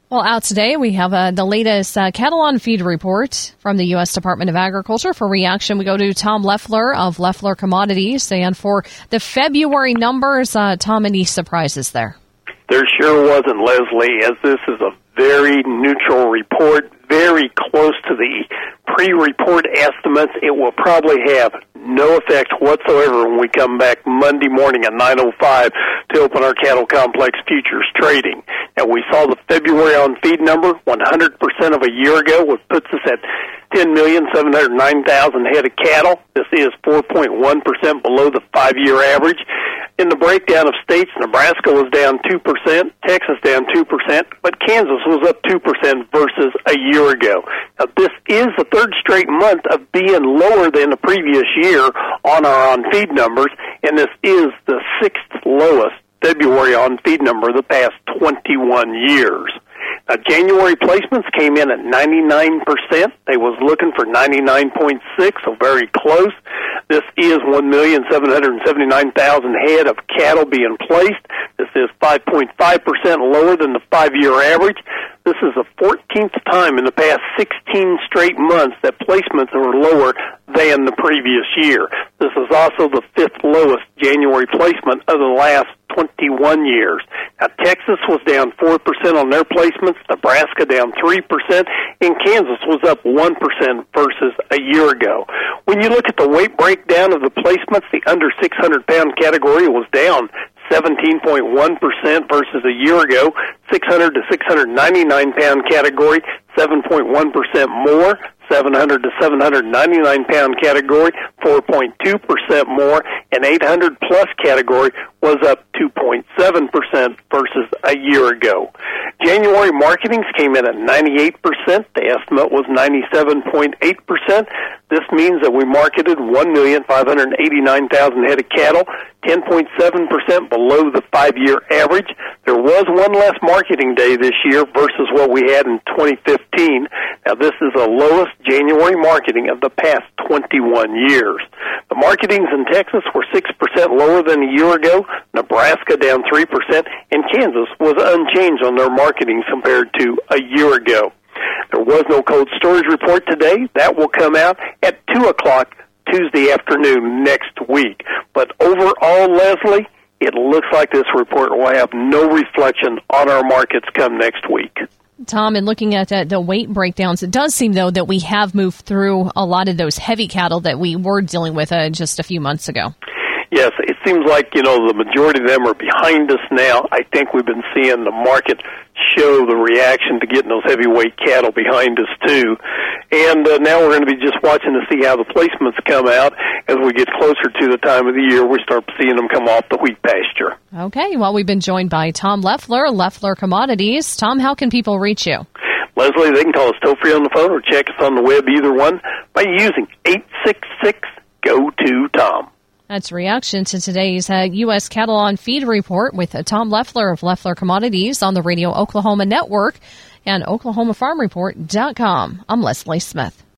Well, out today, we have the latest cattle on feed report from the U.S. Department of Agriculture. For reaction, we go to Tom Leffler of Leffler Commodities. And for the February numbers, Tom, any surprises there? There sure wasn't, Leslie, as this is a very neutral report, very close to the pre-report estimates. It will probably have no effect whatsoever when we come back Monday morning at 9:05 to open our cattle complex futures trading. Now, we saw the February on feed number, 100% of a year ago, which puts us at 10,709,000 head of cattle. This is 4.1% below the 5-year average. In the breakdown of states, Nebraska was down 2%, Texas down 2%, but Kansas was up 2% versus a year ago. Now, this is the third straight month of being lower than the previous year on our on-feed numbers, and this is the sixth lowest February on-feed number the past 21 years. Now, January placements came in at 99%. They was looking for 99.6, so very close. This is 1,779,000 head of cattle being placed. This is 5.5% lower than the 5-year average. This is the 14th time in the past 16 straight months that placements were lower than the previous year. This is also the fifth lowest January placement of the last 21 years. Now, Texas was down 4% on their placements, Nebraska down 3%, and Kansas was up 1% versus a year ago. When you look at the weight breakdown of the placements, the under 600-pound category was down 17.1% versus a year ago. 600 to 699-pound category, 7.1% more. 700 to 799-pound category, 4.2% more, and 800-plus category was up 2.7% versus a year ago. January marketings came in at 98%. The estimate was 97.8%. This means that we marketed 1,589,000 head of cattle, 10.7% below the 5-year average. There was one less marketing day this year versus what we had in 2015. Now, this is the lowest January marketing of the past 21 years. The marketings in Texas were 6% lower than a year ago, Nebraska down 3%, and Kansas was unchanged on their marketing compared to a year ago. There was no cold storage report today. That will come out at 2 o'clock Tuesday afternoon next week. But overall, Leslie, it looks like this report will have no reflection on our markets come next week. Tom, in looking at the weight breakdowns, it does seem, though, that we have moved through a lot of those heavy cattle that we were dealing with just a few months ago. Yes, it seems like, the majority of them are behind us now. I think we've been seeing the market show the reaction to getting those heavyweight cattle behind us, too. And now we're going to be just watching to see how the placements come out. As we get closer to the time of the year, we start seeing them come off the wheat pasture. Okay, well, we've been joined by Tom Leffler, Leffler Commodities. Tom, how can people reach you? Leslie, they can call us toll-free on the phone or check us on the web, either one, by using 866-GO-TO-TOM. That's reaction to today's U.S. Cattle on Feed report with Tom Leffler of Leffler Commodities on the Radio Oklahoma Network and OklahomaFarmReport.com. I'm Leslie Smith.